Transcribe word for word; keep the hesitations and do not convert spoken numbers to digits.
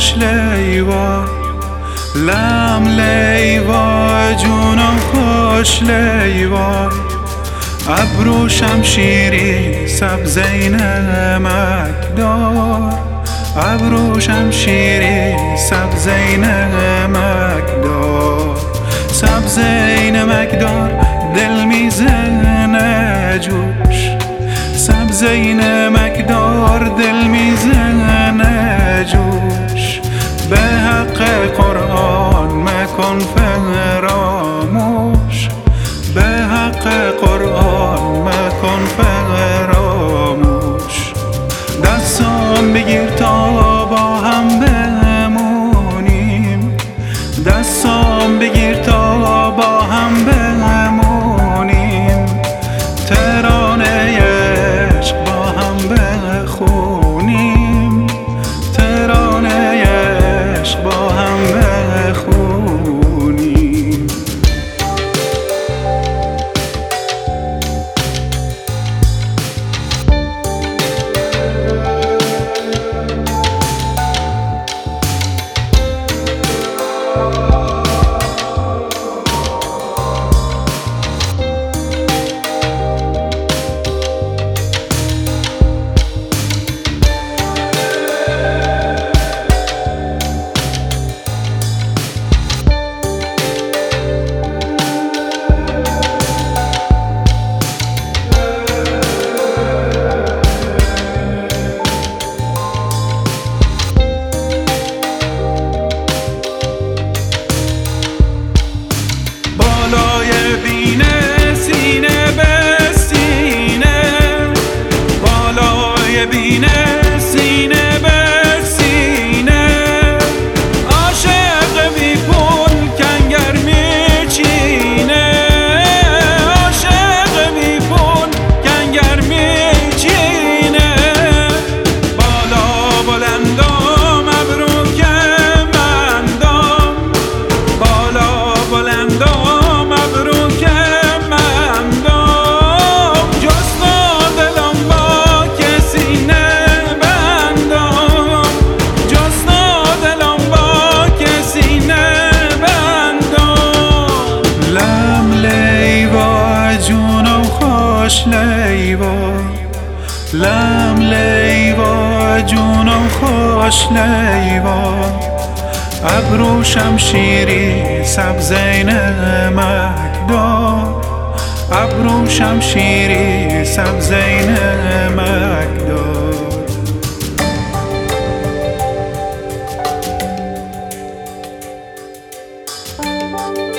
خوش لیوا، لم لیوا جونم خوش لیوا. ابرو شمشیری سبزه نمک دار، ابرو شمشیری سبزه نمک دار. سبزه نمک دار دل میزنه جوش، سبزه نمک دار دل میزنه جوش. به حق قرآن مکن فراموش، به حق قرآن مکن فراموش. دستم بگیر تا با هم بمونیم، دستم بگیر تا با هم بمونیم. ترانه عشق با هم بخونیم، ترانه عشق با هم بخونیم. لیوا، لم لیوا جونم خوش لیوا. ابرو شمشیری سبزه نمک دار، ابرو شمشیری سبزه نمک دار.